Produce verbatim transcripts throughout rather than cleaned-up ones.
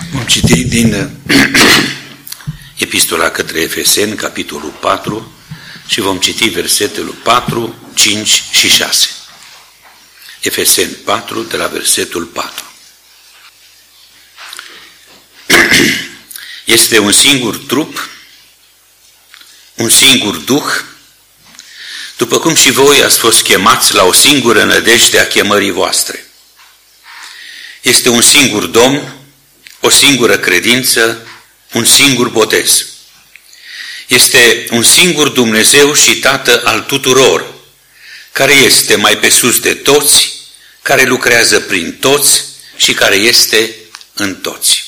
Vom citi din Epistola către Efeseni, capitolul patru, și vom citi versetul patru, cinci și șase. Efeseni patru, de la versetul patru. Este un singur trup, un singur Duh, după cum și voi ați fost chemați la o singură nădejde a chemării voastre. Este un singur Domn, o singură credință, un singur botez. Este un singur Dumnezeu și Tată al tuturor, care este mai pe sus de toți, care lucrează prin toți și care este în toți.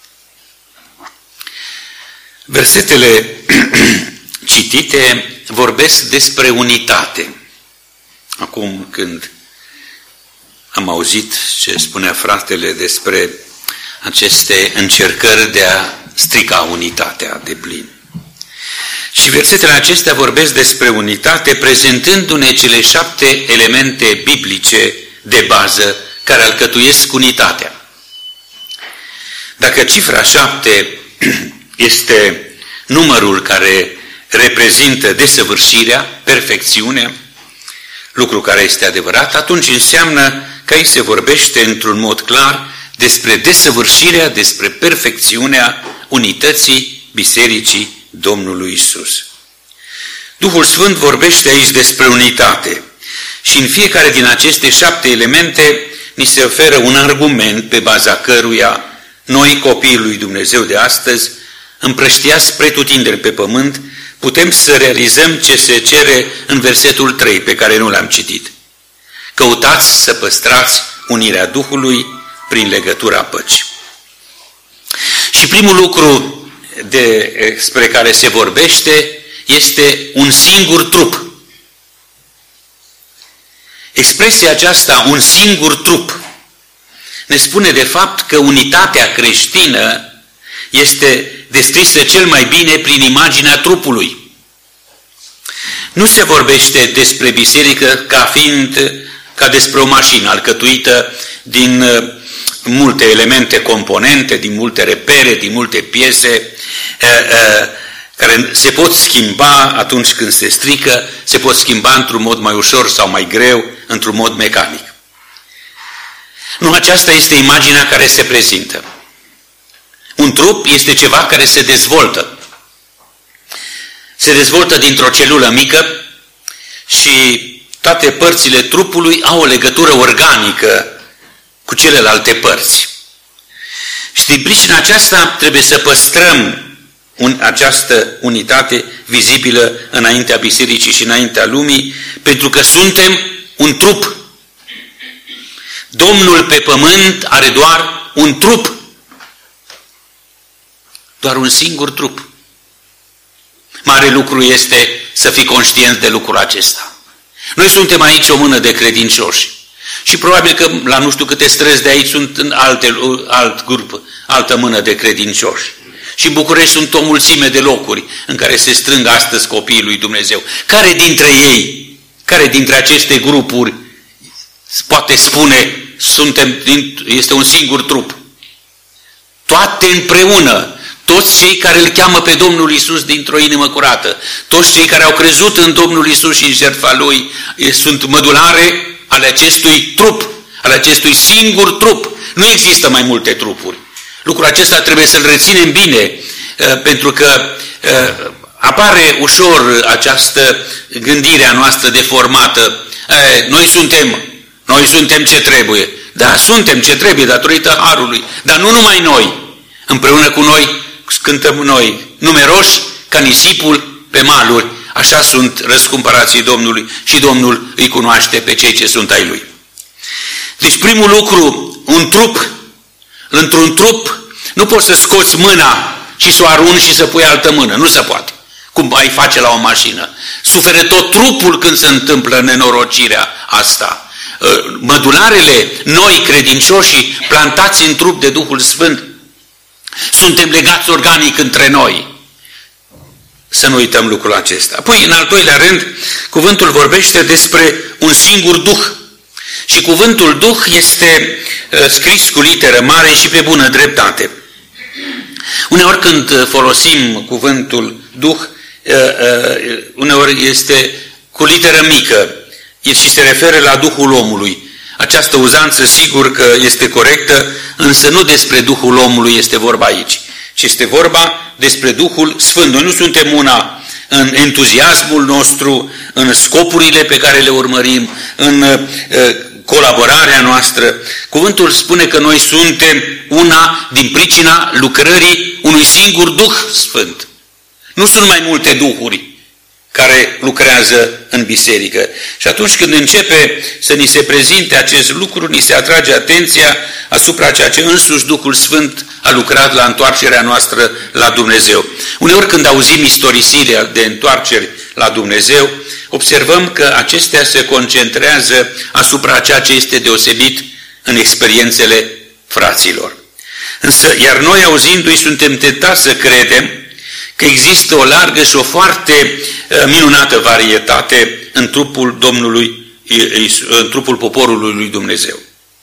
Versetele citite vorbesc despre unitate. Acum când am auzit ce spunea fratele despre aceste încercări de a strica unitatea de plin. Și versetele acestea vorbesc despre unitate, prezentându-ne cele șapte elemente biblice de bază care alcătuiesc unitatea. Dacă cifra șapte este numărul care reprezintă desăvârșirea, perfecțiunea, lucru care este adevărat, atunci înseamnă că aici se vorbește într-un mod clar despre desăvârșirea, despre perfecțiunea unității Bisericii Domnului Isus. Duhul Sfânt vorbește aici despre unitate și în fiecare din aceste șapte elemente ni se oferă un argument pe baza căruia noi, copiii lui Dumnezeu de astăzi, împrăștiați pretutindeni pe pământ, putem să realizăm ce se cere în versetul trei, pe care nu l-am citit. Căutați să păstrați unirea Duhului prin legătura păcii. Și primul lucru despre care se vorbește este un singur trup. Expresia aceasta, un singur trup, ne spune de fapt că unitatea creștină este descrisă cel mai bine prin imaginea trupului. Nu se vorbește despre biserică ca fiind ca despre o mașină alcătuită din multe elemente componente, din multe repere, din multe piese care se pot schimba atunci când se strică, se pot schimba într-un mod mai ușor sau mai greu, într-un mod mecanic. Nu, aceasta este imaginea care se prezintă. Un trup este ceva care se dezvoltă. Se dezvoltă dintr-o celulă mică și toate părțile trupului au o legătură organică cu celelalte părți. Și din pricina aceasta trebuie să păstrăm un, această unitate vizibilă înaintea bisericii și înaintea lumii, pentru că suntem un trup. Domnul pe pământ are doar un trup. Doar un singur trup. Mare lucru este să fii conștient de lucrul acesta. Noi suntem aici o mână de credincioși. Și probabil că la nu știu câte străzi de aici sunt în alte, alt grup, altă mână de credincioși. Și în București sunt o mulțime de locuri în care se strâng astăzi copiii lui Dumnezeu. Care dintre ei, care dintre aceste grupuri poate spune suntem, este un singur trup? Toate împreună. Toți cei care îl cheamă pe Domnul Iisus dintr-o inimă curată, toți cei care au crezut în Domnul Iisus și în jertfa Lui, sunt mădulare ale acestui trup, ale acestui singur trup. Nu există mai multe trupuri. Lucrul acesta trebuie să-l reținem bine, pentru că apare ușor această gândire a noastră deformată. Noi suntem, noi suntem ce trebuie. Da, suntem ce trebuie datorită harului, dar nu numai noi. Împreună cu noi cântăm noi, numeroși ca nisipul pe maluri, așa sunt răscumpărații Domnului și Domnul îi cunoaște pe cei ce sunt ai Lui. Deci primul lucru, un trup, într-un trup nu poți să scoți mâna și să o arunci și să pui altă mână, nu se poate. Cum ai face la o mașină. Suferă tot trupul când se întâmplă nenorocirea asta. Mădularele, noi credincioșii, plantați în trup de Duhul Sfânt, suntem legați organic între noi. Să nu uităm lucrul acesta. Apoi, în al doilea rând, cuvântul vorbește despre un singur Duh. Și cuvântul Duh este uh, scris cu literă mare și pe bună dreptate. Uneori când folosim cuvântul Duh, uneori este cu literă mică și se referă la Duhul omului. Această uzanță sigur că este corectă, însă nu despre Duhul omului este vorba aici, ci este vorba despre Duhul Sfânt. Noi nu suntem una în entuziasmul nostru, în scopurile pe care le urmărim, în colaborarea noastră. Cuvântul spune că noi suntem una din pricina lucrării unui singur Duh Sfânt. Nu sunt mai multe duhuri care lucrează în biserică. Și atunci când începe să ni se prezinte acest lucru, ni se atrage atenția asupra ceea ce însuși Duhul Sfânt a lucrat la întoarcerea noastră la Dumnezeu. Uneori când auzim istorisirea de întoarceri la Dumnezeu, observăm că acestea se concentrează asupra ceea ce este deosebit în experiențele fraților. Însă, iar noi auzindu-i suntem tentați să credem că există o largă și o foarte minunată varietate în trupul Domnului, în trupul poporului lui Dumnezeu.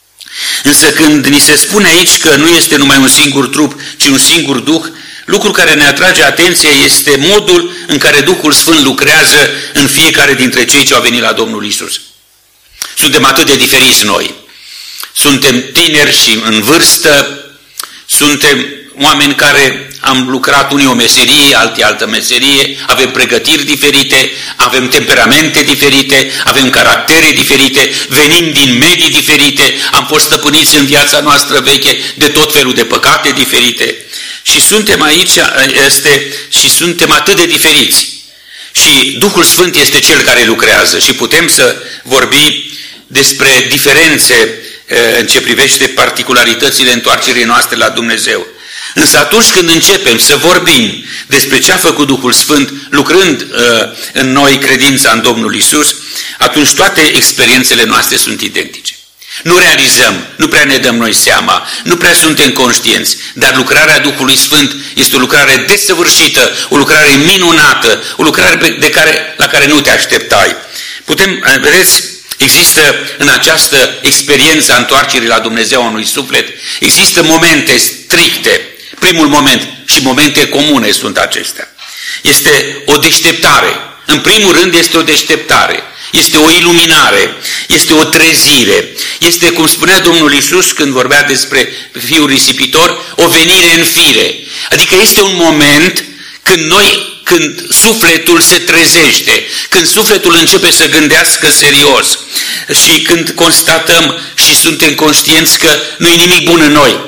Însă când ni se spune aici că nu este numai un singur trup, ci un singur Duh, lucrul care ne atrage atenția este modul în care Duhul Sfânt lucrează în fiecare dintre cei ce au venit la Domnul Iisus. Suntem atât de diferiți noi. Suntem tineri și în vârstă, suntem oameni care am lucrat unii o meserie, alții altă meserie, avem pregătiri diferite, avem temperamente diferite, avem caractere diferite, venim din medii diferite, am fost stăpâniți în viața noastră veche de tot felul de păcate diferite. Și suntem aici este, și suntem atât de diferiți. Și Duhul Sfânt este Cel care lucrează și putem să vorbim despre diferențe în ce privește particularitățile întoarcerii noastre la Dumnezeu. Însă atunci când începem să vorbim despre ce a făcut Duhul Sfânt lucrând uh, în noi credința în Domnul Iisus, atunci toate experiențele noastre sunt identice. Nu realizăm, nu prea ne dăm noi seama, nu prea suntem conștienți, dar lucrarea Duhului Sfânt este o lucrare desăvârșită, o lucrare minunată, o lucrare de care, la care nu te așteptai. Putem, vedeți, există în această experiență a întoarcerii la Dumnezeu a unui suflet, există momente stricte. Primul moment și momente comune sunt acestea. Este o deșteptare. În primul rând este o deșteptare. Este o iluminare. Este o trezire. Este, cum spunea Domnul Iisus când vorbea despre Fiul risipitor, o venire în fire. Adică este un moment când noi, când sufletul se trezește, când sufletul începe să gândească serios și când constatăm și suntem conștienți că nu e nimic bun în noi.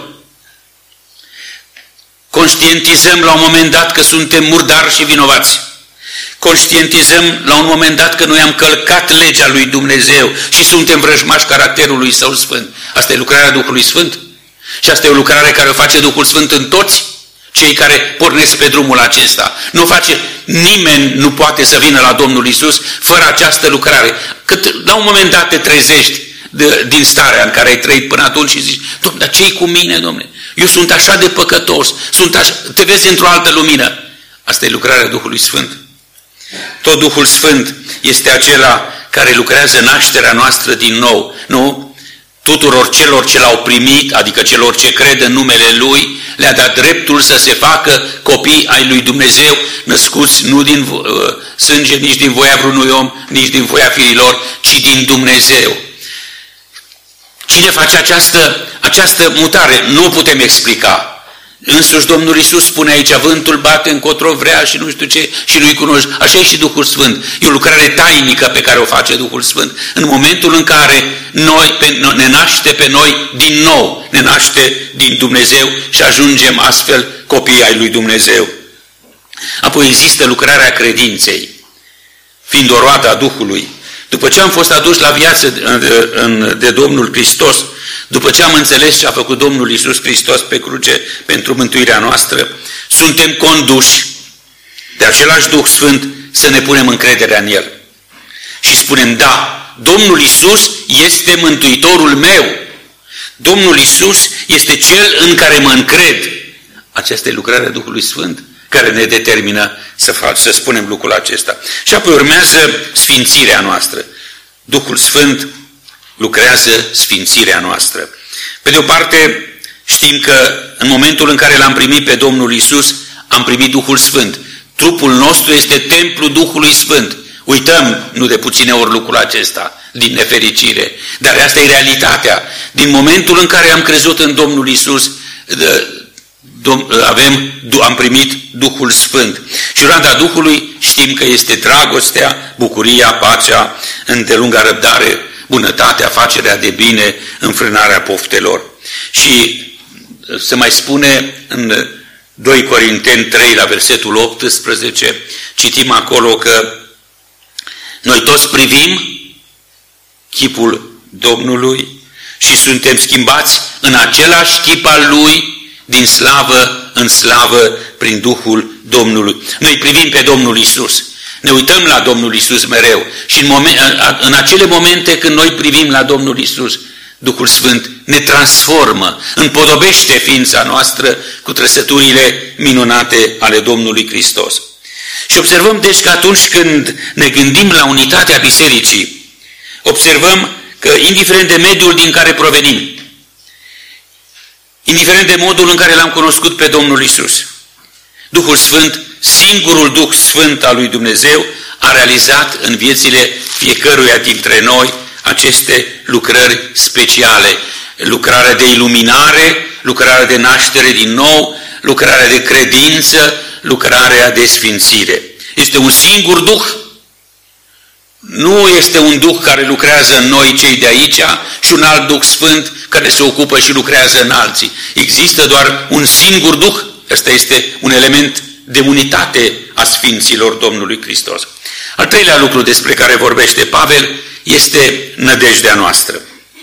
Conștientizăm la un moment dat că suntem murdari și vinovați. Conștientizăm la un moment dat că noi am călcat legea lui Dumnezeu și suntem vrăjmași caracterului Său Sfânt. Asta e lucrarea Duhului Sfânt. Și asta e o lucrare care o face Duhul Sfânt în toți cei care pornesc pe drumul acesta. Nu face, nimeni nu poate să vină la Domnul Iisus fără această lucrare. Cât la un moment dat te trezești de, din starea în care ai trăit până atunci și zici, Doamne, dar ce-i cu mine, Domnule? Eu sunt așa de păcătos, sunt așa, te vezi într-o altă lumină. Asta e lucrarea Duhului Sfânt. Tot Duhul Sfânt este acela care lucrează nașterea noastră din nou. Nu? Tuturor celor ce l-au primit, adică celor ce cred în numele Lui, le-a dat dreptul să se facă copii ai lui Dumnezeu, născuți nu din uh, sânge, nici din voia vreunui om, nici din voia fiilor, ci din Dumnezeu. Cine face această, această mutare? Nu o putem explica. Însuși Domnul Iisus spune aici, vântul bate încotro vrea și nu știu ce, și nu-i cunoști. Așa e și Duhul Sfânt. E o lucrare tainică pe care o face Duhul Sfânt. În momentul în care noi, pe, ne naște pe noi din nou, ne naște din Dumnezeu și ajungem astfel copii ai lui Dumnezeu. Apoi există lucrarea credinței, fiind o roadă a Duhului. După ce am fost aduși la viață de, de Domnul Hristos, după ce am înțeles ce a făcut Domnul Iisus Hristos pe cruce pentru mântuirea noastră, suntem conduși de același Duh Sfânt să ne punem încrederea în El. Și spunem, da, Domnul Iisus este Mântuitorul meu. Domnul Iisus este Cel în care mă încred. Aceasta e lucrarea Duhului Sfânt care ne determină să, fac, să spunem lucrul acesta. Și apoi urmează sfințirea noastră. Duhul Sfânt lucrează sfințirea noastră. Pe de o parte, Știm că în momentul în care l-am primit pe Domnul Iisus, am primit Duhul Sfânt. Trupul nostru este templul Duhului Sfânt. Uităm, nu de puține ori, lucrul acesta, din nefericire. Dar asta e realitatea. Din momentul în care am crezut în Domnul Iisus, avem, am primit Duhul Sfânt. Și roada Duhului știm că este dragostea, bucuria, pacea, îndelunga răbdare, bunătatea, facerea de bine, înfrânarea poftelor. Și se mai spune în doi Corinteni trei, la versetul optsprezece, citim acolo că noi toți privim chipul Domnului și suntem schimbați în același chip al Lui, din slavă în slavă, prin Duhul Domnului. Noi privim pe Domnul Iisus, ne uităm la Domnul Iisus mereu și în, moment, în acele momente când noi privim la Domnul Iisus, Duhul Sfânt ne transformă, împodobește ființa noastră cu trăsăturile minunate ale Domnului Hristos. Și observăm deci că atunci când ne gândim la unitatea bisericii, observăm că indiferent de mediul din care provenim, indiferent de modul în care l-am cunoscut pe Domnul Iisus, Duhul Sfânt, singurul Duh Sfânt al lui Dumnezeu, a realizat în viețile fiecăruia dintre noi aceste lucrări speciale. Lucrarea de iluminare, lucrarea de naștere din nou, lucrarea de credință, lucrarea de sfințire. Este un singur Duh. Nu este un Duh care lucrează în noi cei de aici și un alt Duh Sfânt care se ocupă și lucrează în alții. Există doar un singur Duh. Ăsta este un element de unitate a Sfinților Domnului Hristos. Al treilea lucru despre care vorbește Pavel este nădejdea noastră.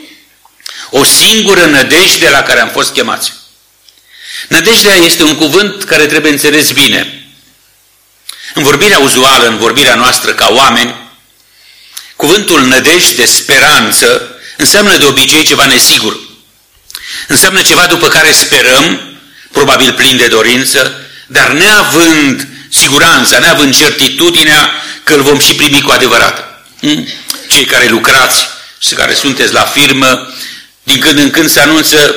O singură nădejde la care am fost chemați. Nădejdea este un cuvânt care trebuie înțeles bine. În vorbirea uzuală, în vorbirea noastră ca oameni, cuvântul nădejde, speranță, înseamnă de obicei ceva nesigur. Înseamnă ceva după care sperăm, probabil plin de dorință, dar neavând siguranța, neavând certitudinea că îl vom și primi cu adevărat. Cei care lucrați și care sunteți la firmă, din când în când se anunță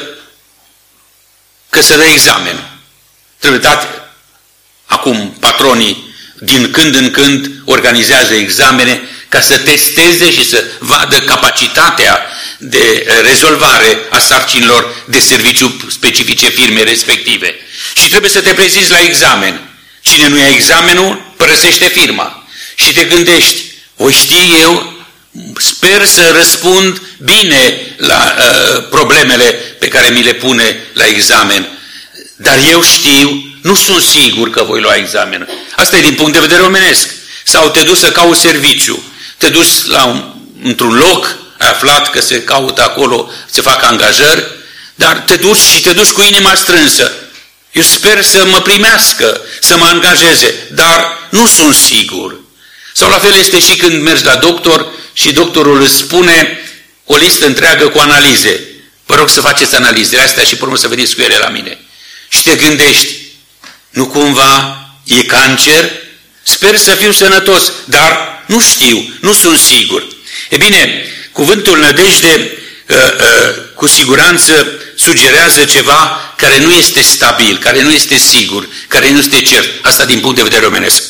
că se dă examen. Trebuie dat, acum patronii din când în când organizează examene ca să testeze și să vadă capacitatea de rezolvare a sarcinilor de serviciu specifice firmei respective. Și trebuie să te prezinți la examen. Cine nu ia examenul, părăsește firma. Și te gândești, voi ști eu, sper să răspund bine la uh, problemele pe care mi le pune la examen. Dar eu știu, nu sunt sigur că voi lua examenul. Asta e din punct de vedere omenesc. Sau te duci să cauți serviciu. Te duci la un, într-un loc, ai aflat că se caută acolo, se fac angajări, dar te duci și te duci cu inima strânsă. Eu sper să mă primească, să mă angajeze, dar nu sunt sigur. Sau la fel este și când mergi la doctor și doctorul îți spune o listă întreagă cu analize. Vă rog să faceți analizele astea și pe urmă să veniți cu ele la mine. Și te gândești, nu cumva e cancer? Sper să fiu sănătos, dar nu știu, nu sunt sigur. E bine, cuvântul nădejde uh, uh, cu siguranță sugerează ceva care nu este stabil, care nu este sigur, care nu este cert. Asta din punct de vedere omenesc.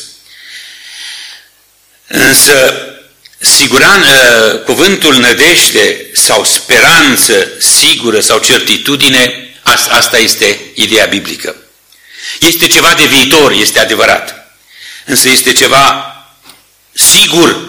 Însă, siguran, uh, cuvântul nădejde sau speranță sigură sau certitudine, asta este ideea biblică. Este ceva de viitor, este adevărat. Însă este ceva sigur.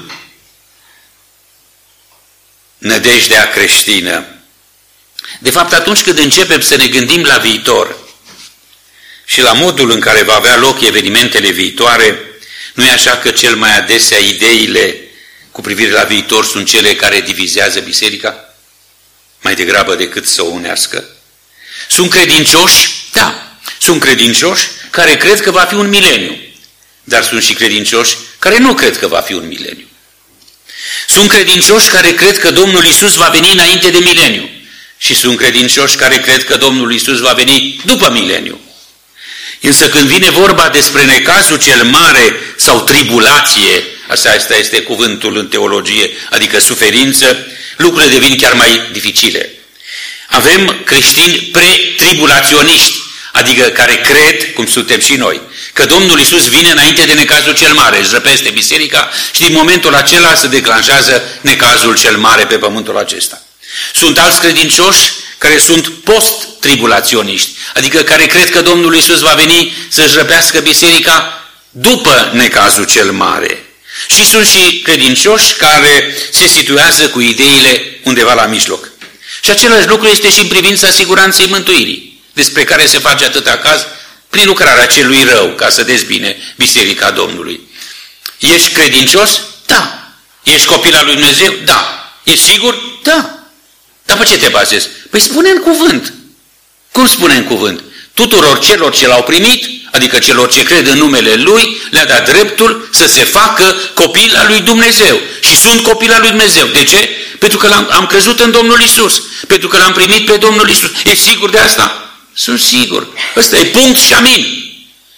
Nădejdea creștină. De fapt, atunci când începem să ne gândim la viitor și la modul în care va avea loc evenimentele viitoare, nu e așa că cel mai adesea ideile cu privire la viitor sunt cele care divizează biserica? Mai degrabă decât să o unească. Sunt credincioși? Da. Sunt credincioși care cred că va fi un mileniu. Dar sunt și credincioși care nu cred că va fi un mileniu. Sunt credincioși care cred că Domnul Iisus va veni înainte de mileniu. Și sunt credincioși care cred că Domnul Iisus va veni după mileniu. Însă când vine vorba despre necazul cel mare sau tribulație, asta este cuvântul în teologie, adică suferință, lucrurile devin chiar mai dificile. avem creștini pretribulaționiști, adică care cred, cum suntem și noi, că Domnul Iisus vine înainte de necazul cel mare, își răpește biserica și din momentul acela se declanșează necazul cel mare pe pământul acesta. Sunt alți credincioși care sunt post-tribulaționiști, adică care cred că Domnul Iisus va veni să-și răpească biserica după necazul cel mare. Și sunt și credincioși care se situează cu ideile undeva la mijloc. Și același lucru este și în privința siguranței mântuirii, despre care se face atâta caz prin lucrarea celui rău, ca să dezbine biserica Domnului. Ești credincios? Da. Ești copil al lui Dumnezeu? Da. Ești sigur? Da. Dar pe ce te bazezi? Păi spune în cuvânt. Cum spune în cuvânt? Tuturor celor ce l-au primit, adică celor ce cred în numele Lui, le-a dat dreptul să se facă copil al lui Dumnezeu. Și sunt copil al lui Dumnezeu. De ce? Pentru că am am crezut în Domnul Iisus. Pentru că l-am primit pe Domnul Iisus. Ești sigur de asta? Sunt sigur. Ăsta e punct și amin.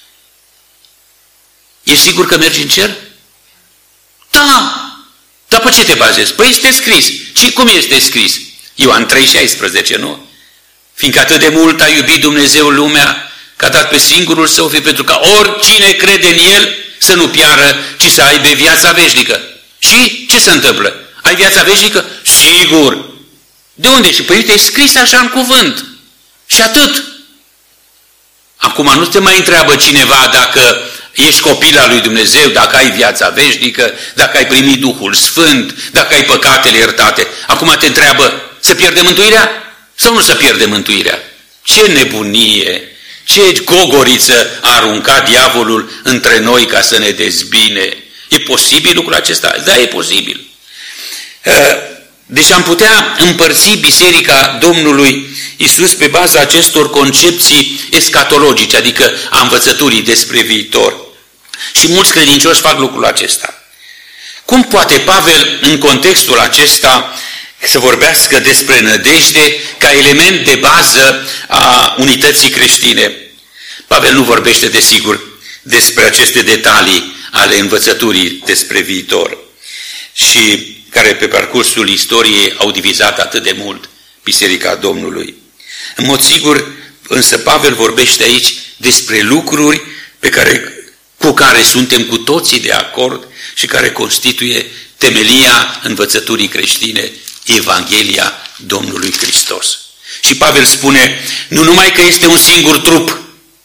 Ești sigur că mergi în cer? Da. Dar pe ce te bazezi? Păi este scris. Și cum este scris? Ioan trei șaisprezece, nu? Fiindcă atât de mult a iubit Dumnezeu lumea, că a dat pe singurul Său Fiu, pentru ca oricine crede în El să nu piară, ci să aibă viața veșnică. Și ce se întâmplă? Ai viața veșnică? Sigur! De unde? Și păi uite, e scris așa în cuvânt. Și atât. Acum nu te mai întreabă cineva dacă ești copil al lui Dumnezeu, dacă ai viața veșnică, dacă ai primit Duhul Sfânt, dacă ai păcatele iertate. Acum te întreabă, să pierde mântuirea sau nu să pierde mântuirea? Ce nebunie, ce gogoriță a aruncat diavolul între noi ca să ne dezbine. E posibil lucrul acesta? Da, e posibil. Deci am putea împărți Biserica Domnului Iisus pe baza acestor concepții escatologice, adică a învățăturii despre viitor. Și mulți credincioși fac lucrul acesta. Cum poate Pavel, în contextul acesta, să vorbească despre nădejde ca element de bază a unității creștine? Pavel nu vorbește, desigur, despre aceste detalii ale învățăturii despre viitor și care pe parcursul istoriei au divizat atât de mult Biserica Domnului. În mod sigur, însă Pavel vorbește aici despre lucruri pe care, cu care suntem cu toții de acord și care constituie temelia învățăturii creștine, Evanghelia Domnului Hristos. Și Pavel spune, nu numai că este un singur trup,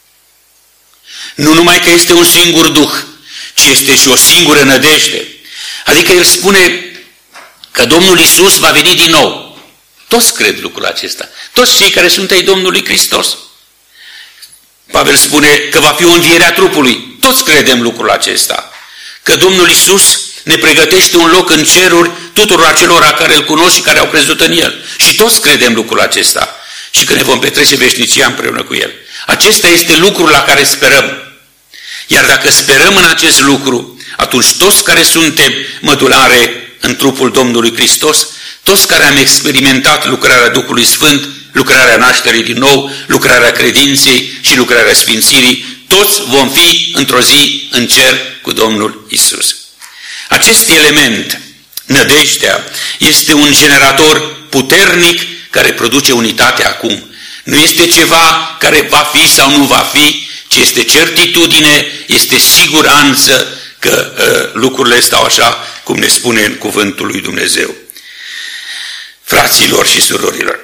nu numai că este un singur Duh, ci este și o singură nădejde. Adică el spune că Domnul Iisus va veni din nou. Toți cred lucrul acesta. Toți cei care sunt ai Domnului Hristos. Pavel spune că va fi o înviere a trupului. Toți credem lucrul acesta. Că Domnul Iisus ne pregătește un loc în ceruri tuturor acelora care îl cunosc și care au crezut în El. Și toți credem lucrul acesta. Și că ne vom petrece veșnicia împreună cu El. Acesta este lucrul la care sperăm. Iar dacă sperăm în acest lucru, atunci toți care suntem mădulare în trupul Domnului Hristos, toți care am experimentat lucrarea Duhului Sfânt, lucrarea nașterii din nou, lucrarea credinței și lucrarea sfințirii, toți vom fi într-o zi în cer cu Domnul Iisus. Acest element, nădejdea, este un generator puternic care produce unitate acum. Nu este ceva care va fi sau nu va fi, ci este certitudine, este siguranță că uh, lucrurile stau așa cum ne spune în cuvântul lui Dumnezeu. Fraților și surorilor,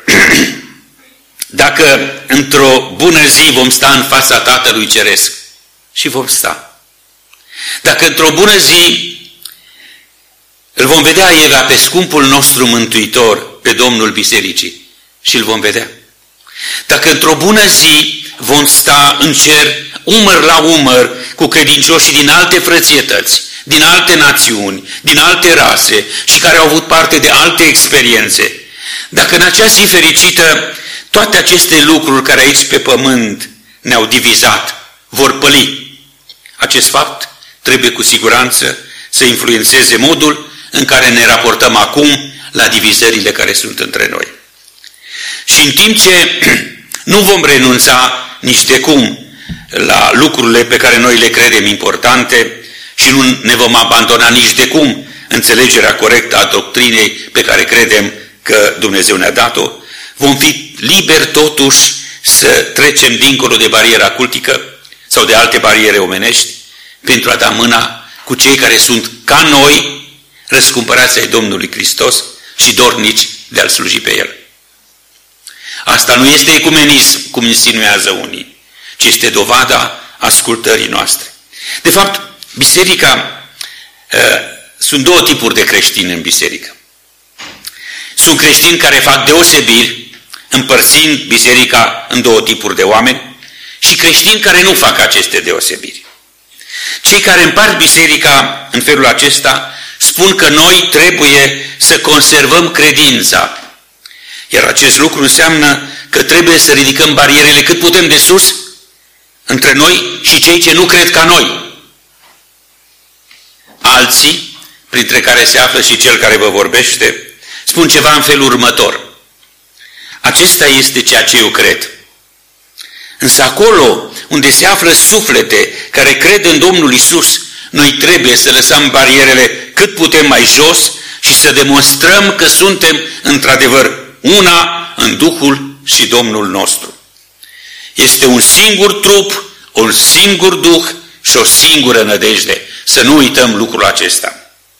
dacă într-o bună zi vom sta în fața Tatălui Ceresc, și vom sta, dacă într-o bună zi îl vom vedea Eva pe scumpul nostru Mântuitor, pe Domnul Bisericii, și îl vom vedea, dacă într-o bună zi vom sta în cer umăr la umăr cu credincioșii din alte frățietăți, din alte națiuni, din alte rase și care au avut parte de alte experiențe, dacă în acea zi fericită toate aceste lucruri care aici pe pământ ne-au divizat vor păli, acest fapt trebuie cu siguranță să influențeze modul în care ne raportăm acum la divizările care sunt între noi. Și în timp ce nu vom renunța nici de cum la lucrurile pe care noi le credem importante și nu ne vom abandona nici de cum înțelegerea corectă a doctrinei pe care credem că Dumnezeu ne-a dat-o, vom fi liberi totuși să trecem dincolo de bariera cultică sau de alte bariere omenești pentru a da mâna cu cei care sunt ca noi, răscumpărați ai Domnului Hristos și dornici de a-L sluji pe El. Asta nu este ecumenism, cum insinuează unii, ci este dovada ascultării noastre. De fapt, biserica, sunt două tipuri de creștini în biserică. Sunt creștini care fac deosebiri, împărțind biserica în două tipuri de oameni, și creștini care nu fac aceste deosebiri. Cei care împart biserica în felul acesta spun că noi trebuie să conservăm credința. Iar acest lucru înseamnă că trebuie să ridicăm barierele cât putem de sus între noi și cei ce nu cred ca noi. Alții, printre care se află și cel care vă vorbește, spun ceva în felul următor. Acesta este ceea ce eu cred. Însă acolo unde se află suflete care cred în Domnul Isus, noi trebuie să lăsăm barierele cât putem mai jos și să demonstrăm că suntem într-adevăr una în Duhul și Domnul nostru. Este un singur trup, un singur Duh și o singură nădejde. Să nu uităm lucrul acesta.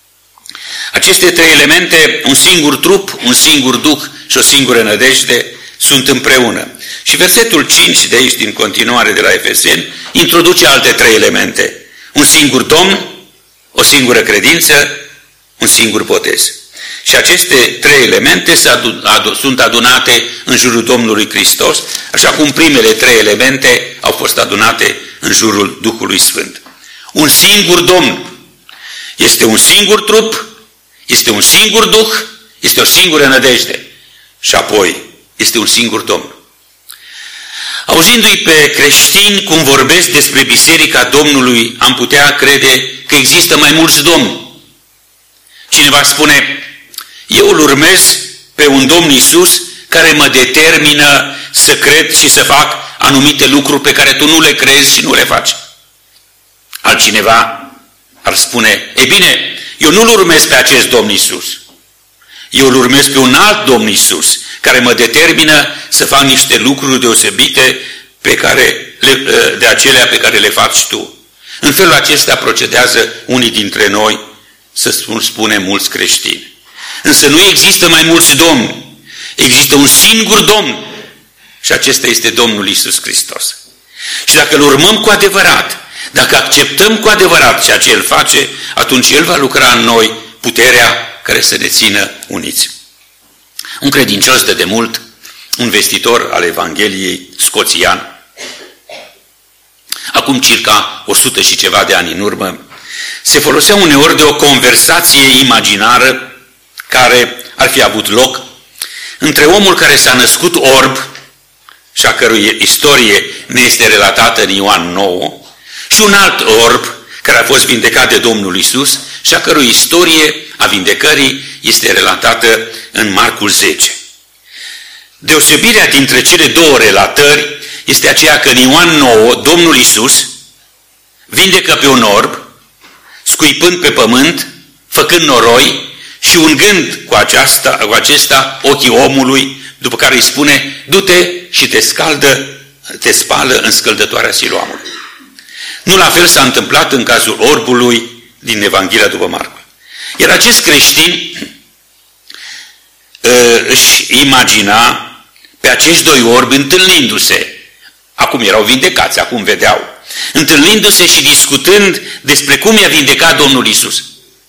Aceste trei elemente, un singur trup, un singur Duh și o singură nădejde, sunt împreună. Și versetul cinci de aici, din continuare de la Efeseni, introduce alte trei elemente. Un singur Domn, o singură credință, un singur botez. Și aceste trei elemente sunt adunate în jurul Domnului Hristos, așa cum primele trei elemente au fost adunate în jurul Duhului Sfânt. Un singur Domn este un singur trup, este un singur Duh, este o singură nădejde și apoi este un singur Domn. Auzindu-i pe creștini cum vorbesc despre Biserica Domnului, am putea crede că există mai mulți domni. Cineva spune, eu îl urmez pe un Domn Iisus care mă determină să cred și să fac anumite lucruri pe care tu nu le crezi și nu le faci. Altcineva ar spune, e bine, eu nu-L urmez pe acest Domn Iisus. Eu îl urmez pe un alt Domn Iisus care mă determină să fac niște lucruri deosebite pe care le, de acelea pe care le faci tu. În felul acesta procedează unii dintre noi, să spunem mulți creștini. Însă nu există mai mulți domni. Există un singur Domn și acesta este Domnul Iisus Hristos. Și dacă îl urmăm cu adevărat, dacă acceptăm cu adevărat ceea ce El face, atunci El va lucra în noi puterea care să ne țină uniți. Un credincios de demult, un vestitor al Evangheliei scoțian, acum circa o sută și ceva de ani în urmă, se folosea uneori de o conversație imaginară care ar fi avut loc între omul care s-a născut orb și a cărui istorie ne este relatată în Ioan nouă și un alt orb care a fost vindecat de Domnul Iisus și a cărui istorie a vindecării este relatată în Marcul zece. Deosebirea dintre cele două relatări este aceea că în Ioan nouă Domnul Iisus vindecă pe un orb, scuipând pe pământ, făcând noroi și ungând cu, aceasta, cu acesta ochii omului, după care îi spune, du-te și te scaldă, te spală în scăldătoarea Siloamului. Nu la fel s-a întâmplat în cazul orbului din Evanghelia după Marcu. Iar acest creștin își imagina pe acești doi orbi întâlnindu-se. Acum erau vindecați, acum vedeau. Întâlnindu-se și discutând despre cum i-a vindecat Domnul Iisus.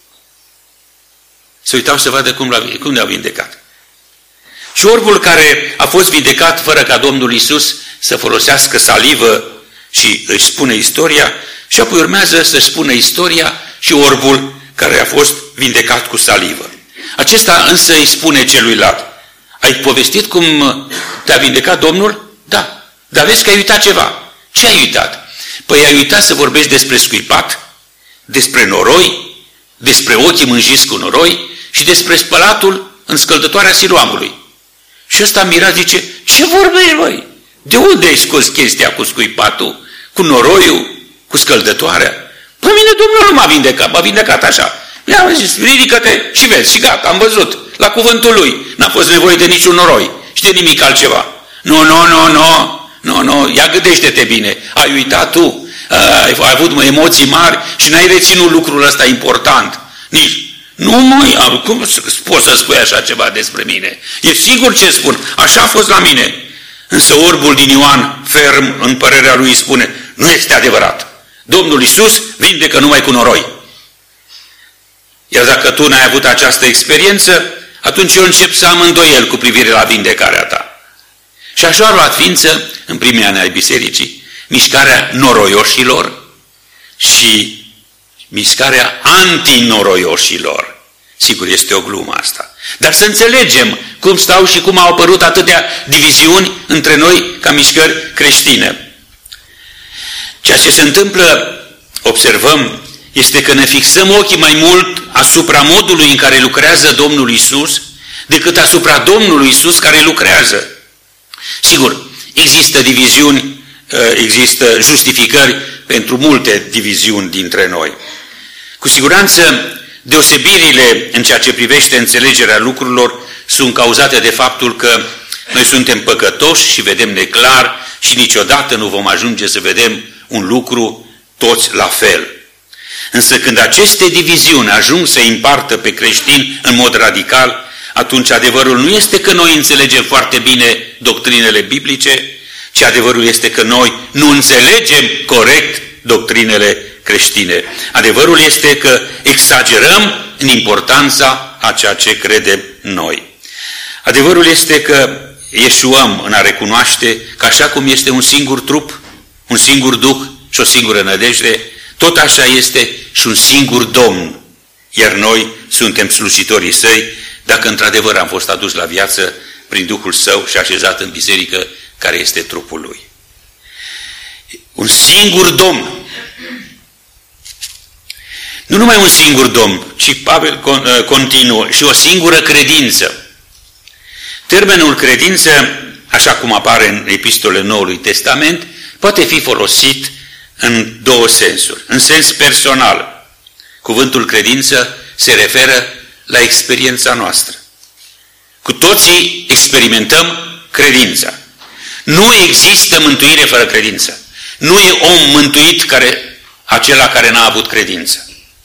Se uitau să vadă cum, l-a, cum le-a vindecat. Și orbul care a fost vindecat fără ca Domnul Iisus să folosească salivă și își spune istoria, și apoi urmează să spună istoria și orbul care a fost vindecat cu salivă. Acesta însă îi spune celuilalt, ai povestit cum te-a vindecat Domnul? Da. Dar vezi că ai uitat ceva. Ce ai uitat? Păi ai uitat să vorbești despre scuipat, despre noroi, despre ochii mânjiți cu noroi și despre spălatul în scăldătoarea Siloamului. Și ăsta mirat zice, ce vorbești, băi? De unde ai scos chestia cu scuipatul, cu noroiul, cu scăldătoarea? Păi mine Domnul nu m-a vindecat, m-a vindecat așa. I-am zis, ridică-te și vezi, și gata, am văzut, la cuvântul lui. N-a fost nevoie de niciun noroi. și de nimic altceva. Nu, nu, nu, nu, nu, nu, ia gândește-te bine, ai uitat tu, ai, ai avut emoții mari și n-ai reținut lucrul ăsta important. Nici, nu mai, cum poți să spui așa ceva despre mine? E sigur ce spun, așa a fost la mine. Însă orbul din Ioan, ferm în părerea lui, spune, nu este adevărat. Domnul Iisus vindecă numai cu noroi. Iar dacă tu n-ai avut această experiență, atunci eu încep să am îndoiel cu privire la vindecarea ta. Și așa a luat ființă, în primii ani ai bisericii, mișcarea noroioșilor și mișcarea antinoroioșilor. Sigur, este o glumă asta. Dar să înțelegem cum stau și cum au apărut atâtea diviziuni între noi ca mișcări creștine. Ceea ce se întâmplă, observăm, este că ne fixăm ochii mai mult asupra modului în care lucrează Domnul Iisus decât asupra Domnului Iisus care lucrează. Sigur, există diviziuni, există justificări pentru multe diviziuni dintre noi. Cu siguranță, deosebirile în ceea ce privește înțelegerea lucrurilor sunt cauzate de faptul că noi suntem păcătoși și vedem neclar și niciodată nu vom ajunge să vedem un lucru toți la fel. Însă când aceste diviziuni ajung să împartă pe creștini în mod radical, atunci adevărul nu este că noi înțelegem foarte bine doctrinele biblice, ci adevărul este că noi nu înțelegem corect doctrinele creștine. Adevărul este că exagerăm în importanța a ceea ce credem noi. Adevărul este că eșuăm în a recunoaște că așa cum este un singur trup, un singur duh și o singură nădejde, tot așa este și un singur Domn, iar noi suntem slujitorii Săi, dacă într-adevăr am fost aduși la viață prin Duhul Său și așezat în biserică, care este trupul Lui. Un singur Domn. Nu numai un singur Domn, ci Pavel continuă, și o singură credință. Termenul credință, așa cum apare în epistolele Noului Testament, poate fi folosit în două sensuri. În sens personal, cuvântul credință se referă la experiența noastră. Cu toții experimentăm credința. Nu există mântuire fără credință. Nu e om mântuit care, acela care n-a avut credință.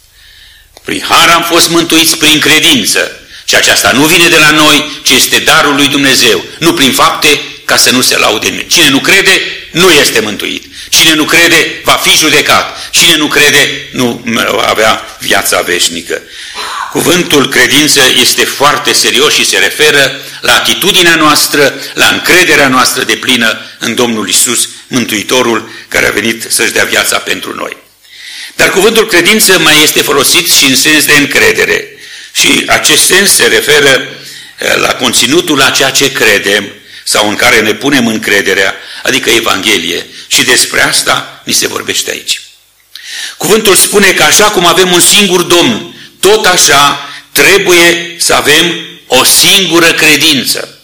Prin har am fost mântuiți prin credință. Și aceasta nu vine de la noi, ci este darul lui Dumnezeu. Nu prin fapte, ca să nu se laude nimeni. Cine nu crede, nu este mântuit. Cine nu crede, va fi judecat. Cine nu crede, nu va avea viața veșnică. Cuvântul credință este foarte serios și se referă la atitudinea noastră, la încrederea noastră deplină în Domnul Iisus, Mântuitorul, care a venit să-și dea viața pentru noi. Dar cuvântul credință mai este folosit și în sens de încredere. Și acest sens se referă la conținutul la ceea ce credem sau în care ne punem încrederea, adică Evanghelie. Și despre asta ni se vorbește aici. Cuvântul spune că așa cum avem un singur Domn, tot așa trebuie să avem o singură credință.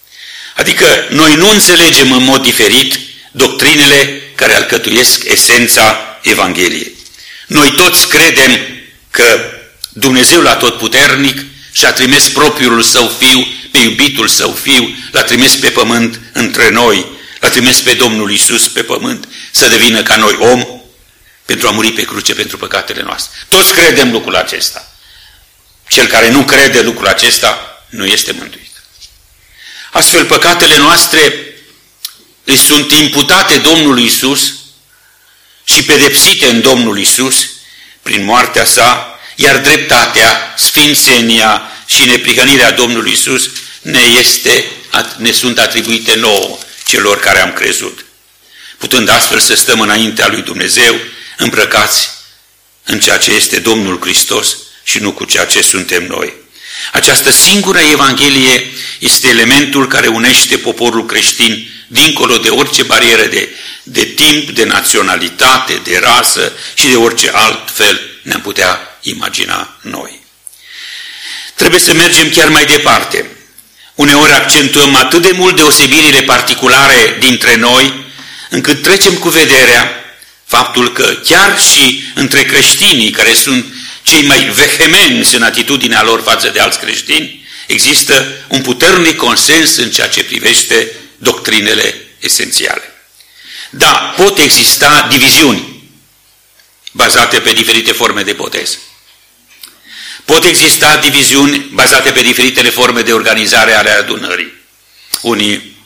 Adică noi nu înțelegem în mod diferit doctrinele care alcătuiesc esența Evangheliei. Noi toți credem că Dumnezeul Atotputernic și-a trimis propriul Său Fiu, pe iubitul Său Fiu, l-a trimis pe pământ între noi, l-a trimis pe Domnul Iisus pe pământ să devină ca noi om pentru a muri pe cruce pentru păcatele noastre. Toți credem lucrul acesta. Cel care nu crede lucrul acesta nu este mântuit. Astfel, păcatele noastre îi sunt imputate Domnului Iisus și pedepsite în Domnul Iisus prin moartea Sa, iar dreptatea, sfințenia și neprihănirea Domnului Iisus ne, este, ne sunt atribuite nouă, celor care am crezut. Putând astfel să stăm înaintea lui Dumnezeu, îmbrăcați în ceea ce este Domnul Hristos și nu cu ceea ce suntem noi. Această singură Evanghelie este elementul care unește poporul creștin dincolo de orice barieră de, de timp, de naționalitate, de rasă și de orice alt fel ne-am putea imagina noi. Trebuie să mergem chiar mai departe. Uneori accentuăm atât de mult deosebirile particulare dintre noi, încât trecem cu vederea faptul că chiar și între creștinii care sunt cei mai vehemenți în atitudinea lor față de alți creștini, Există un puternic consens în ceea ce privește doctrinele esențiale. Da, pot exista diviziuni bazate pe diferite forme de botez. Pot exista diviziuni bazate pe diferitele forme de organizare ale adunării. Unii,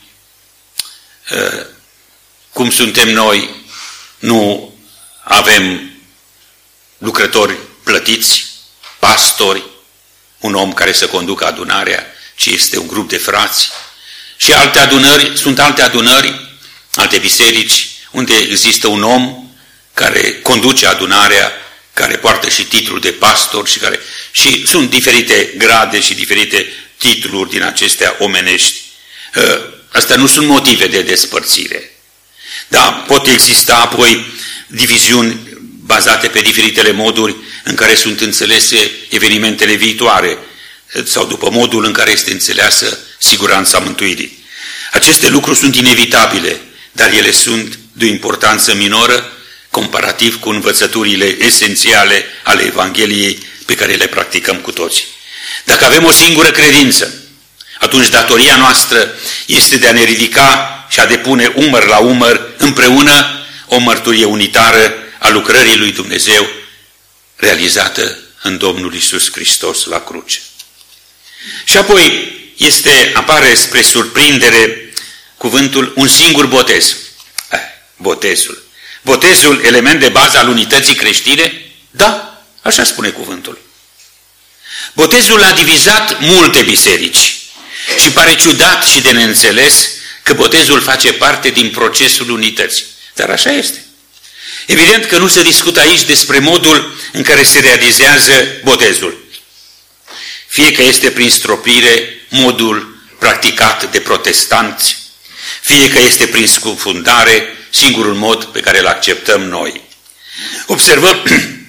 cum suntem noi, nu avem lucrători plătiți, pastori, un om care să conducă adunarea, ci este un grup de frați. Și alte adunări, sunt alte adunări, alte biserici, unde există un om care conduce adunarea, care poartă și titlul de pastor și care și sunt diferite grade și diferite titluri din acestea omenești. Astea nu sunt motive de despărțire. Da, pot exista apoi diviziuni bazate pe diferitele moduri în care sunt înțelese evenimentele viitoare sau după modul în care este înțeleasă siguranța mântuirii. Aceste lucruri sunt inevitabile, dar ele sunt de o importanță minoră comparativ cu învățăturile esențiale ale Evangheliei pe care le practicăm cu toții. Dacă avem o singură credință, atunci datoria noastră este de a ne ridica și a depune umăr la umăr împreună o mărturie unitară a lucrării lui Dumnezeu realizată în Domnul Iisus Hristos la cruce. Și apoi este, apare spre surprindere cuvântul un singur botez. Eh, botezul. Botezul, element de bază al unității creștine? Da, așa spune cuvântul. Botezul a divizat multe biserici și pare ciudat și de neînțeles că botezul face parte din procesul unității. Dar așa este. Evident că nu se discută aici despre modul în care se realizează botezul. Fie că este prin stropire, modul practicat de protestanți, fie că este prin scufundare, singurul mod pe care îl acceptăm noi. Observăm,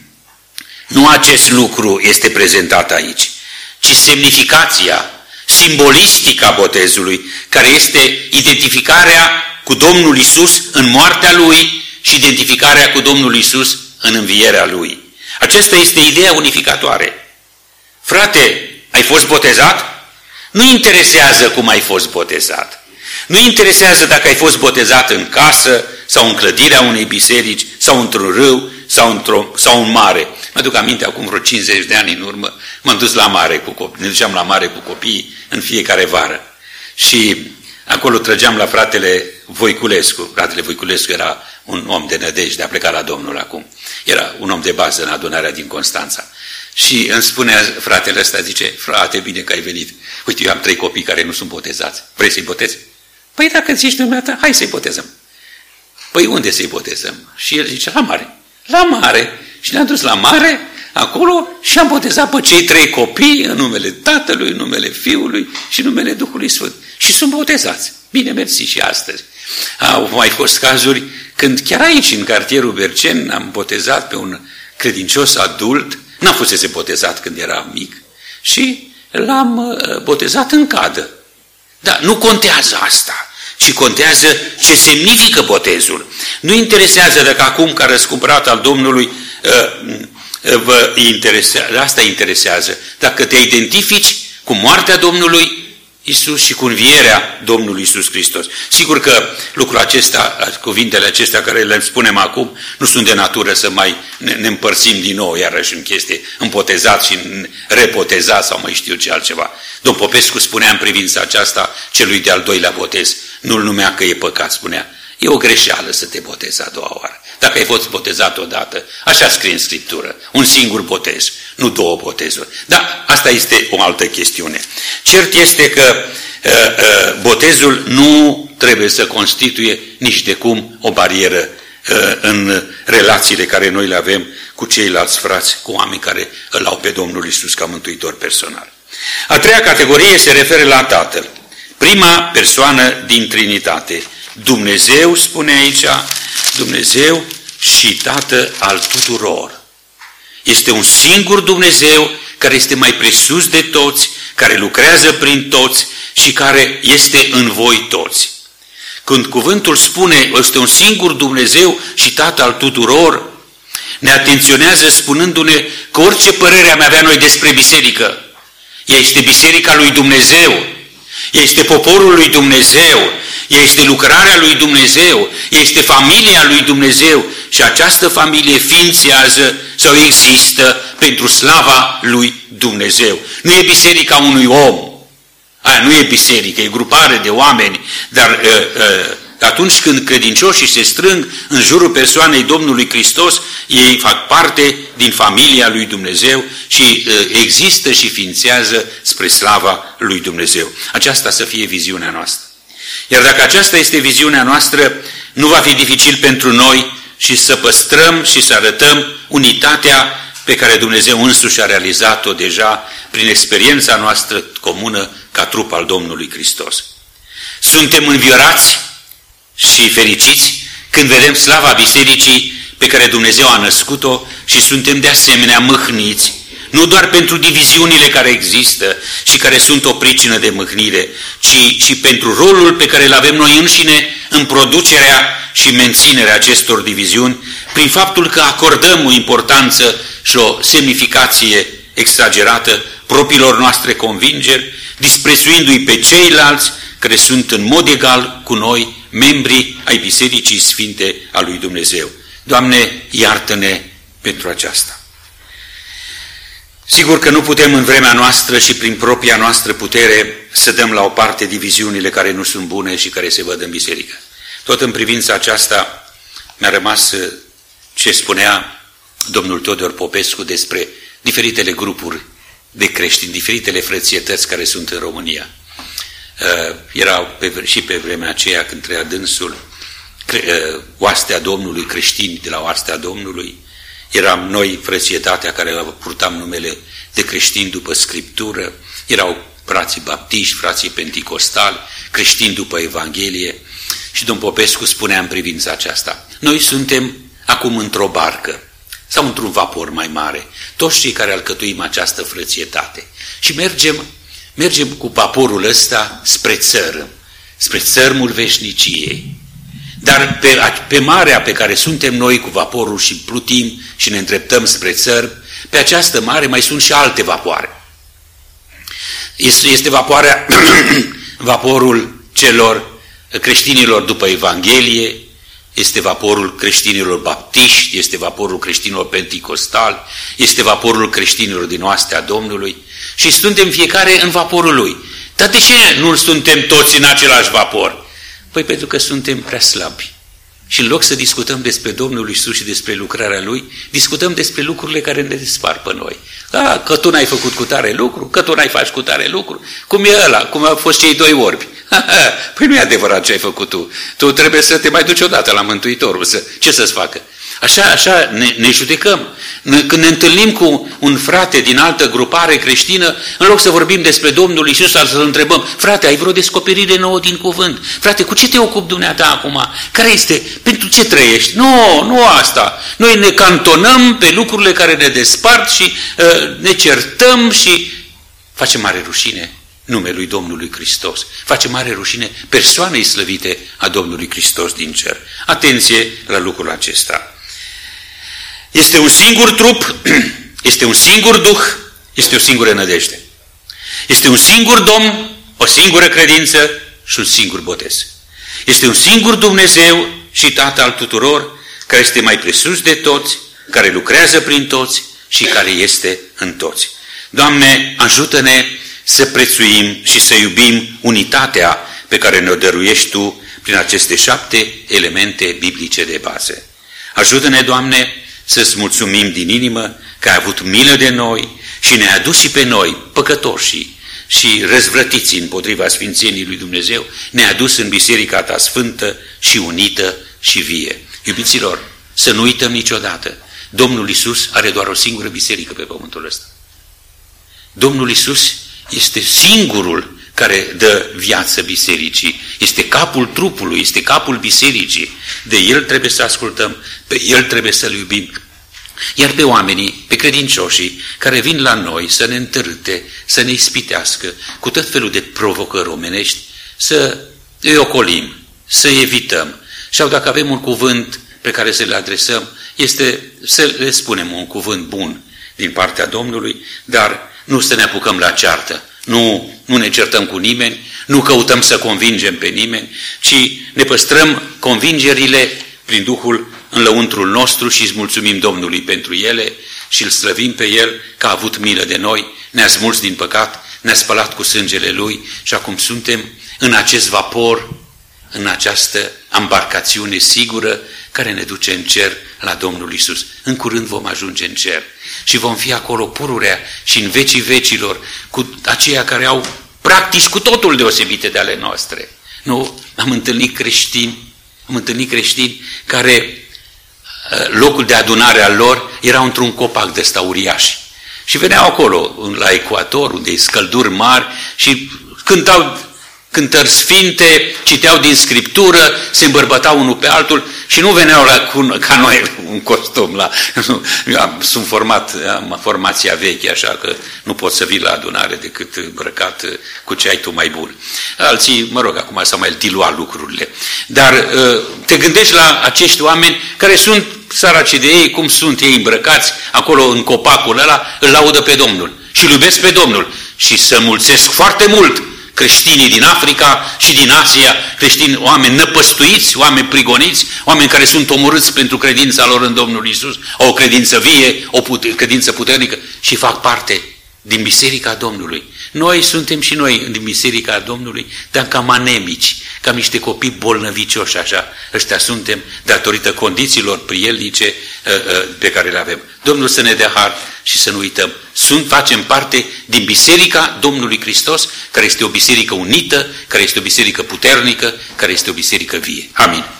nu acest lucru este prezentat aici, ci semnificația simbolistică a botezului, care este identificarea cu Domnul Iisus în moartea Lui și identificarea cu Domnul Iisus în învierea Lui. Aceasta este ideea unificatoare. Frate, ai fost botezat? Nu interesează cum ai fost botezat. Nu interesează dacă ai fost botezat în casă sau în clădirea unei biserici sau într-un râu sau, într-o, sau în mare. Mă duc aminte, acum vreo cincizeci de ani în urmă, m-am dus la mare cu copii, ne duceam la mare cu copiii în fiecare vară. Și acolo trăgeam la fratele Voiculescu. Fratele Voiculescu era un om de nădejde, a plecat la Domnul acum. Era un om de bază în adunarea din Constanța. Și îmi spunea fratele ăsta, zice, frate, bine că ai venit. Uite, eu am trei copii care nu sunt botezați. Vrei să-i botezi? Păi dacă zici dumneata, hai să-i botezăm. Păi unde să-i botezăm? Și el zice, la mare. La mare. Și ne-am dus la mare, acolo, și am botezat pe cei trei copii în numele Tatălui, în numele Fiului și în numele Duhului Sfânt. Și sunt botezați. Bine, mersi și astăzi. Au mai fost cazuri când chiar aici, în cartierul Bercen, am botezat pe un credincios adult, n-a fusese botezat când era mic, și l-am botezat în cadă. Dar nu contează asta, ci contează ce semnifică botezul. Nu interesează dacă acum, ca răscumpărat al Domnului, vă interesează, asta interesează. Dacă te identifici cu moartea Domnului Iisus și cu învierea Domnului Iisus Hristos. Sigur că lucrul acesta, cuvintele acestea care le spunem acum, nu sunt de natură să mai ne, ne împărțim din nou iarăși în chestie, împotezat și repotezat sau mai știu ce altceva. Domn Popescu spunea în privința aceasta celui de-al doilea botez, nu-l numea că e păcat, spunea, e o greșeală să te botezi a doua oară. Dacă ai fost botezat odată, așa scrie în Scriptură, un singur botez, nu două botezuri. Dar asta este o altă chestiune. Cert este că uh, uh, botezul nu trebuie să constituie nici de cum o barieră uh, în relațiile care noi le avem cu ceilalți frați, cu oameni care îl au pe Domnul Iisus ca mântuitor personal. A treia categorie se referă la Tatăl, prima persoană din Trinitate. Dumnezeu, spune aici, Dumnezeu și Tată al tuturor. Este un singur Dumnezeu care este mai presus de toți, care lucrează prin toți și care este în voi toți. Când cuvântul spune este un singur Dumnezeu și Tată al tuturor, ne atenționează spunându-ne că orice părere am avea noi despre biserică este biserica lui Dumnezeu, este poporul lui Dumnezeu, este lucrarea lui Dumnezeu, este familia lui Dumnezeu și această familie ființează sau există pentru slava lui Dumnezeu. Nu e biserica unui om, aia nu e biserică, e grupare de oameni, dar uh, uh, atunci când credincioșii se strâng în jurul persoanei Domnului Hristos, ei fac parte din familia lui Dumnezeu și uh, există și ființează spre slava lui Dumnezeu. Aceasta să fie viziunea noastră. Iar dacă aceasta este viziunea noastră, nu va fi dificil pentru noi și să păstrăm și să arătăm unitatea pe care Dumnezeu însuși a realizat-o deja prin experiența noastră comună ca trup al Domnului Hristos. Suntem înviorați și fericiți când vedem slava bisericii pe care Dumnezeu a născut-o și suntem de asemenea mâhniți, nu doar pentru diviziunile care există și care sunt o pricină de mâhnire, ci și pentru rolul pe care îl avem noi înșine în producerea și menținerea acestor diviziuni, prin faptul că acordăm o importanță și o semnificație exagerată propriilor noastre convingeri, disprețuindu-i pe ceilalți care sunt în mod egal cu noi membri ai Bisericii Sfinte a lui Dumnezeu. Doamne, iartă-ne pentru aceasta. Sigur că nu putem în vremea noastră și prin propria noastră putere să dăm la o parte diviziunile care nu sunt bune și care se văd în biserică. Tot în privința aceasta mi-a rămas ce spunea domnul Teodor Popescu despre diferitele grupuri de creștini, diferitele frățietăți care sunt în România. Erau pe, și pe vremea aceea când trăia dânsul, cre, oastea Domnului, creștini de la oastea Domnului, eram noi frățietatea care purtam numele de creștini după Scriptură, erau frații baptiști, frații penticostali, creștini după Evanghelie și domn Popescu spunea în privința aceasta: noi suntem acum într-o barcă sau într-un vapor mai mare, toți cei care alcătuim această frățietate și mergem, mergem cu vaporul ăsta spre țărm, spre țărmul veșniciei. Dar pe, pe marea pe care suntem noi cu vaporul și plutim și ne îndreptăm spre țărm, pe această mare mai sunt și alte vapoare. Este, este vapoarea, vaporul celor creștinilor după Evanghelie, este vaporul creștinilor baptiști, este vaporul creștinilor penticostali, este vaporul creștinilor din oastea Domnului și suntem fiecare în vaporul lui. Dar de ce nu suntem toți în același vapor? Păi pentru că suntem prea slabi. Și în loc să discutăm despre Domnul Iisus și despre lucrarea Lui, discutăm despre lucrurile care ne despart pe noi. Da, că tu n-ai făcut cu tare lucru, că tu n-ai faci cu tare lucru. Cum e ăla, cum au fost cei doi orbi. Păi nu e adevărat ce ai făcut tu. Tu trebuie să te mai duci odată la Mântuitorul. Să, ce să-ți facă? Așa, așa ne, ne judecăm. Când ne întâlnim cu un frate din altă grupare creștină, în loc să vorbim despre Domnul Iisus, să-l întrebăm: frate, ai vreo descoperire nouă din cuvânt? Frate, cu ce te ocupi dumneata acum? Care este? Pentru ce trăiești? Nu, nu asta. Noi ne cantonăm pe lucrurile care ne despart și uh, ne certăm și facem mare rușine numelui Domnului Hristos. Face mare rușine persoanei slăvite a Domnului Hristos din cer. Atenție la lucrul acesta. Este un singur trup, este un singur duh, este o singură nădejde. Este un singur Domn, o singură credință și un singur botez. Este un singur Dumnezeu și Tată al tuturor, care este mai presus de toți, care lucrează prin toți și care este în toți. Doamne, ajută-ne să prețuim și să iubim unitatea pe care ne-o dăruiești Tu prin aceste șapte elemente biblice de bază. Ajută-ne, Doamne, să-ți mulțumim din inimă că ai avut milă de noi și ne-ai adus și pe noi, păcătoșii și răzvrătiți împotriva sfințenii lui Dumnezeu, ne-ai adus în biserica Ta sfântă și unită și vie. Iubiților, să nu uităm niciodată, Domnul Iisus are doar o singură biserică pe pământul ăsta. Domnul Iisus este singurul care dă viață bisericii, este capul trupului, este capul bisericii. De El trebuie să ascultăm, pe El trebuie să-L iubim. Iar pe oamenii, pe credincioșii, care vin la noi să ne întărâte, să ne ispitească cu tot felul de provocări omenești, să îi ocolim, să evităm. Sau dacă avem un cuvânt pe care să le adresăm, este să le spunem un cuvânt bun din partea Domnului, dar nu să ne apucăm la ceartă, nu, nu ne certăm cu nimeni, nu căutăm să convingem pe nimeni, ci ne păstrăm convingerile prin Duhul în lăuntrul nostru și îți mulțumim Domnului pentru ele și îl slăvim pe El că a avut milă de noi, ne-a smuls din păcat, ne-a spălat cu sângele Lui și acum suntem în acest vapor, în această embarcațiune sigură care ne duce în cer la Domnul Iisus. În curând vom ajunge în cer și vom fi acolo pururea și în vecii vecilor cu aceia care au practici cu totul deosebite de ale noastre. Nu, am întâlnit creștini, am întâlnit creștini care locul de adunare al lor era într-un copac de ăsta uriaș. Și veneau acolo, la ecuator, unde e scălduri mari și cântau cântări sfinte, citeau din Scriptură, se îmbărbătau unul pe altul și nu veneau la, ca noi un costum. La, am, sunt format, am formația veche, așa că nu pot să vii la adunare decât îmbrăcat cu ce ai tu mai bun. Alții, mă rog, acum s-au mai diluat lucrurile. Dar te gândești la acești oameni care sunt săraci de ei, cum sunt ei îmbrăcați acolo în copacul ăla, îl laudă pe Domnul și îl iubesc pe Domnul și se înmulțesc foarte mult creștinii din Africa și din Asia, creștini, oameni năpăstuiți, oameni prigoniți, oameni care sunt omorâți pentru credința lor în Domnul Iisus, o credință vie, o pute, credință puternică și fac parte din Biserica Domnului. Noi suntem și noi din Biserica Domnului, dar cam anemici, cam niște copii bolnăvicioși așa. Ăștia suntem datorită condițiilor prielnice pe care le avem. Domnul să ne dea har și să nu uităm. Sunt, facem parte din Biserica Domnului Hristos, care este o biserică unită, care este o biserică puternică, care este o biserică vie. Amin.